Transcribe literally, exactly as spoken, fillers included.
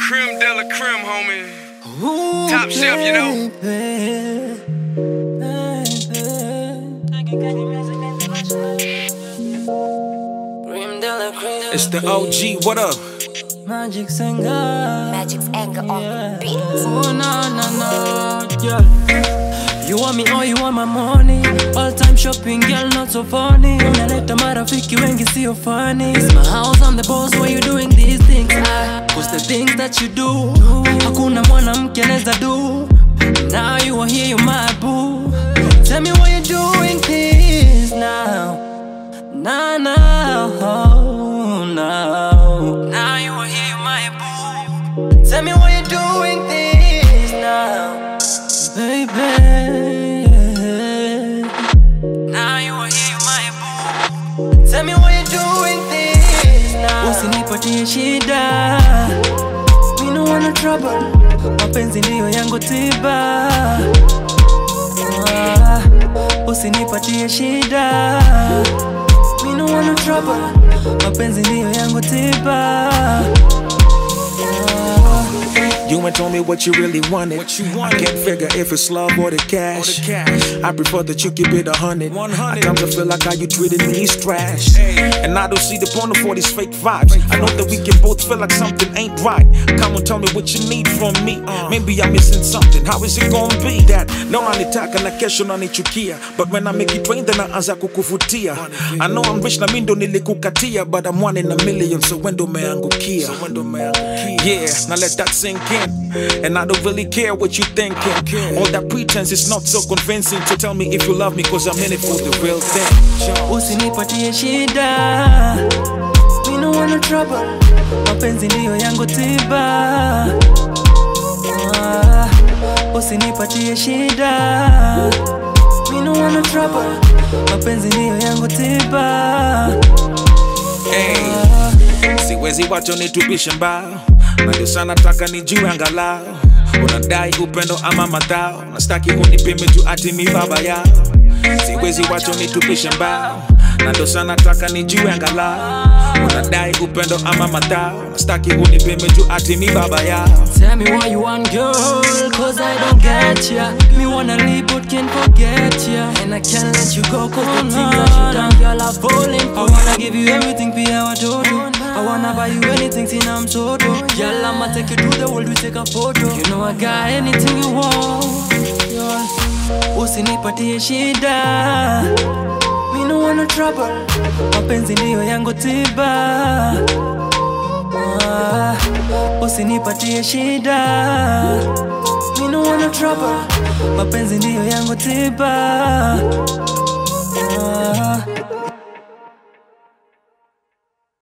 Creme de la creme, homie. Ooh, top baby, shelf, you know. It's the O G, what up? Magic's anger. Magic's anger on the beat. Oh, no, no, no, yeah. You want me or you want my money? All time shopping, girl, not so funny. Unaleta marafiki wengi sio funny. It's my house, I'm the boss, why you doing these things? Ah, cause the things that you do, hakuna mwanamke anaweza do. Now you are here, you're my boo. Tell me why you're doing this now. Nah, nah, oh, no. Now you are here, you're my boo. Tell me why you're doing this now, baby. Now you are here, you're my boo. Tell me why you're doing this now. Usinipatie shida, me no wanna trouble. Mapenzi ndiyo yangu tiba. Ah, usinipatie shida, me no wanna trouble. Mapenzi ndiyo yangu tiba. You ain't told me what you really wanted. What you wanted. I can't figure if it's love or the cash. Or the cash. I prefer that you keep it a hundred. one hundred. At times I feel like how you treated me is trash. Hey. And I don't see the point of all these fake vibes. Fake I know vibes. that we can both feel like something ain't right. Come on, tell me what you need from me. Uh. Maybe I'm missing something. How is it gonna be that? No nanitaka na kesho nanichukia. But when I make it rain, then naanza kukuvutia. I know I'm rich na mimi ndo nilikukatia, but I'm one in a million, so when do meangukia? So when do meangukia? Yeah, now let that sink in. And I don't really care what you thinking. All that pretense is not so convincing. To tell me if you love me, cause I'm in it for the real thing. Usinipatie shida, me no wanna trouble. Mapenzi ndiyo yangu tiba. Ah, usinipatie shida, me no wanna trouble. Mapenzi ndiyo yangu tiba. Hey, siwezi wacho nitupishe mbao, na ndio sana nataka nijue angalau unadai upendo ama madhao. Nastaki unipime juu ati mi baba yao. Siwezi wacho nitupishe mbao, na ndio sana nataka nijue angalau unadai upendo ama madhao. Nastaki unipime juu ati mi baba yao. Tell me why you want, girl, cause I don't get ya. Me wanna leave but can't forget ya. And I can't let you go cause the things that you done, girl, are falling for. I wanna give you everything, pia watoto. I wanna buy you anything, sina mtoto. Girl, I'ma take you to the world, we take a photo. You know I got anything you want, yeah. Usinipatie shida, me no wanna trouble. Mapenzi ndiyo yangu tiba. Ah, usinipatie shida, me no wanna trouble. Mapenzi ndiyo yangu tiba. Ah.